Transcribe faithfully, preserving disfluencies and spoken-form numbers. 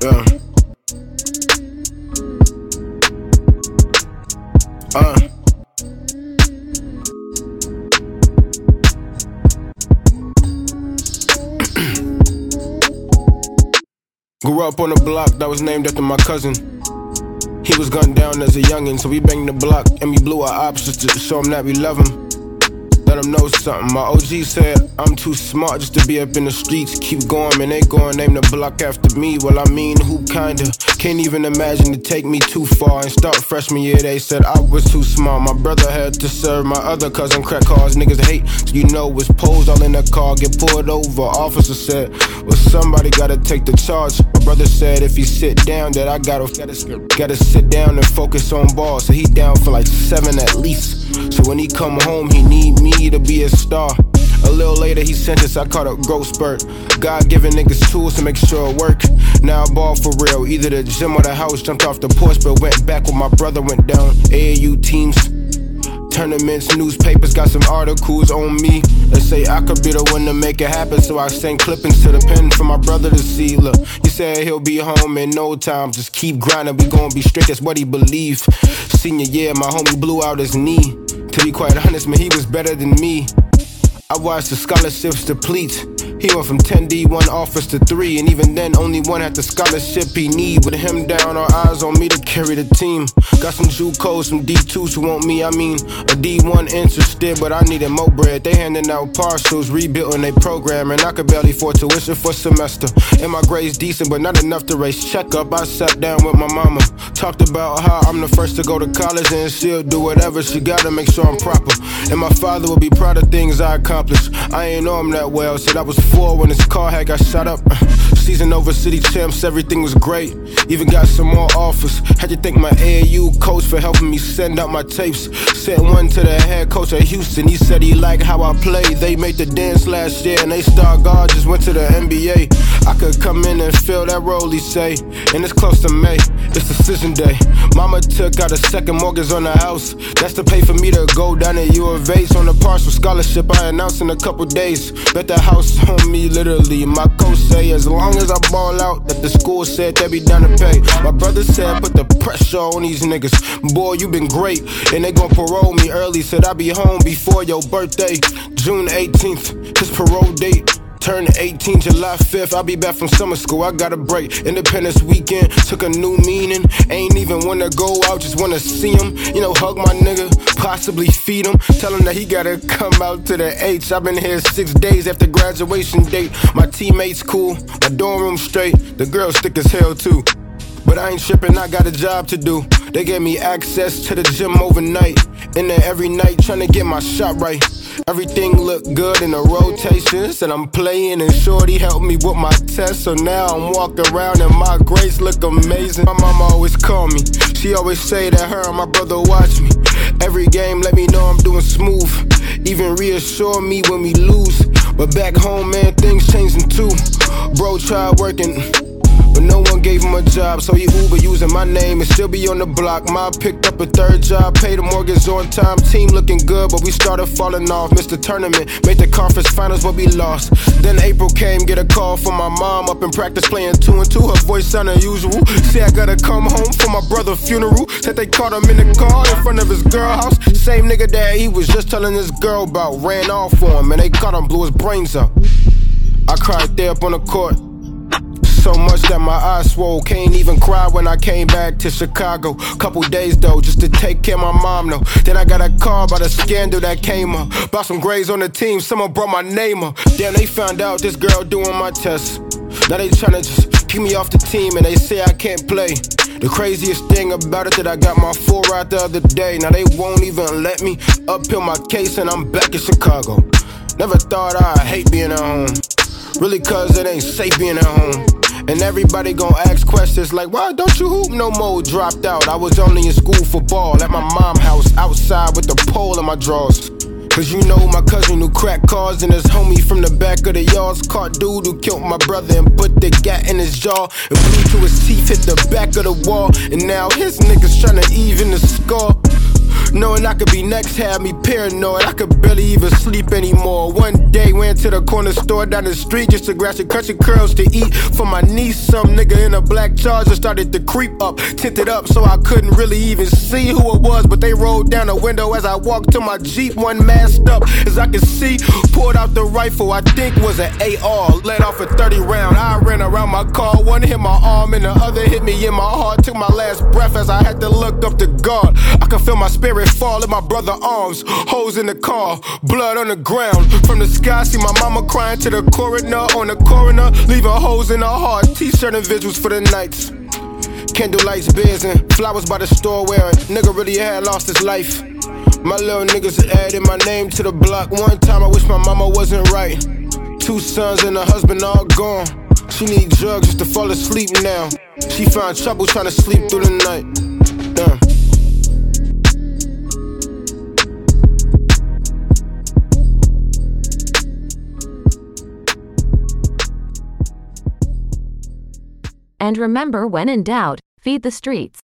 Yeah. Uh. Grew up on a block that was named after my cousin. He was gunned down as a youngin', so we banged the block and we blew our ops just to show him that we love him. Let him know something. My O G said I'm too smart just to be up in the streets. Keep going, man, they going name the block after me. Well, I mean, who kinda can't even imagine to take me too far. And start freshman year, they said I was too smart. My brother had to serve, my other cousin crack cars. Niggas hate, so you know it's posed all in the car. Get pulled over, officer said, well, somebody gotta take the charge. My brother said if he sit down, that I gotta, gotta, gotta sit down and focus on ball. So he down for like seven at least. So when he come home, he need me to be a star. A little later he sent us, I caught a growth spurt. God giving niggas tools to make sure it work. Now I ball for real, either the gym or the house. Jumped off the porch but went back when my brother went down. A A U teams, tournaments, newspapers got some articles on me. They say I could be the one to make it happen, so I send clippings to the pen for my brother to see. Look, he said he'll be home in no time. Just keep grinding, we gon' be straight, that's what he believe. Senior year, my homie blew out his knee. To be quite honest, man, he was better than me. I watched the scholarships deplete. He went from ten D one offers to three, and even then only one had the scholarship he need. With him down, all eyes on me to carry the team. Got some JUCOs, some D twos who want me, I mean a D one interested, but I needed more bread. They handing out partials, rebuilding their program, and I could barely afford tuition for a semester. And my grades decent, but not enough to raise checkup. I sat down with my mama, talked about how I'm the first to go to college, and she'll do whatever she gotta make sure I'm proper. And my father will be proud of things I accomplished. I ain't know him that well, said I was four when his car had got shot up. Season over city champs, everything was great. Even got some more offers. Had to thank my A A U coach for helping me send out my tapes. Sent one to the head coach at Houston. He said he liked how I played. They made the dance last year and they star guard just went to the N B A. I could come in and fill that role, he say. And it's close to May, it's decision day. Mama took out a second mortgage on the house. That's to pay for me to go down at U of H on a partial scholarship I announced in a couple days. Bet the house on me literally. My coach say as long as I ball out, that the school said they be down to pay. My brother said put the pressure on these niggas. Boy, you been great, and they gon' parole me early. Said I'll be home before your birthday, June eighteenth, his parole date. Turned eighteen, July fifth, I'll be back from summer school, I got a break. Independence weekend, took a new meaning. Ain't even wanna go out, just wanna see him. You know, hug my nigga, possibly feed him. Tell him that he gotta come out to the H. I've been here six days after graduation date. My teammates cool, my dorm room straight. The girls thick as hell too. But I ain't trippin', I got a job to do. They gave me access to the gym overnight. In there every night, tryna get my shot right. Everything looked good in the rotations, and I'm playing, and Shorty helped me with my test. So now I'm walking around and my grades look amazing. My mama always call me, she always say that her and my brother watch me. Every game let me know I'm doing smooth, even reassure me when we lose. But back home, man, things changing too. Bro tried working, but no one gave him a job, so he Uber using my name and still be on the block. Ma picked up a third job, paid the mortgage on time. Team looking good, but we started falling off. Missed the tournament, made the conference finals, but we lost. Then April came, get a call from my mom up in practice playing two and two. Her voice sounded unusual. Say I gotta come home for my brother's funeral. Said they caught him in the car in front of his girl house. Same nigga that he was just telling his girl about ran off for him, and they caught him, blew his brains out. I cried there up on the court. So much that my eyes swole, can't even cry when I came back to Chicago. Couple days though, just to take care of my mom though. Then I got a call about a scandal that came up. About some grades on the team, someone brought my name up. Damn, they found out this girl doing my tests. Now they tryna just kick me off the team and they say I can't play. The craziest thing about it that I got my full ride the other day. Now they won't even let me uphill my case and I'm back in Chicago. Never thought I'd hate being at home, really cause it ain't safe being at home. And everybody gon' ask questions like, why don't you hoop no more? Dropped out, I was only in school for ball. At my mom's house, outside with the pole in my drawers. Cause you know my cousin who cracked cars and his homie from the back of the yards. Caught dude who killed my brother and put the gat in his jaw. And blew to his teeth, hit the back of the wall. And now his niggas tryna even the score. Knowing I could be next had me paranoid. I could barely even sleep anymore. One day when ran to the corner store down the street just to grab some country curls to eat for my niece. Some nigga in a black Charger started to creep up, tinted up so I couldn't really even see who it was, but they rolled down the window as I walked to my Jeep. One masked up as I could see, pulled out the rifle I think was an A R, let off a thirty round. I ran around my car, one hit my arm and the other hit me in my heart. Took my last breath as I had to look up to God. I could feel my spirit fall in my brother's arms, holes in the car, blood on the ground. From the sky, see my mama crying to the coroner on the coroner, leaving holes in her heart. T-shirt and visuals for the nights, candle lights, beers, and flowers by the store where a nigga really had lost his life. My little niggas added my name to the block. One time I wish my mama wasn't right. Two sons and a husband all gone. She need drugs just to fall asleep now. She found trouble trying to sleep through the night. Damn. And remember, when in doubt, feed the streets.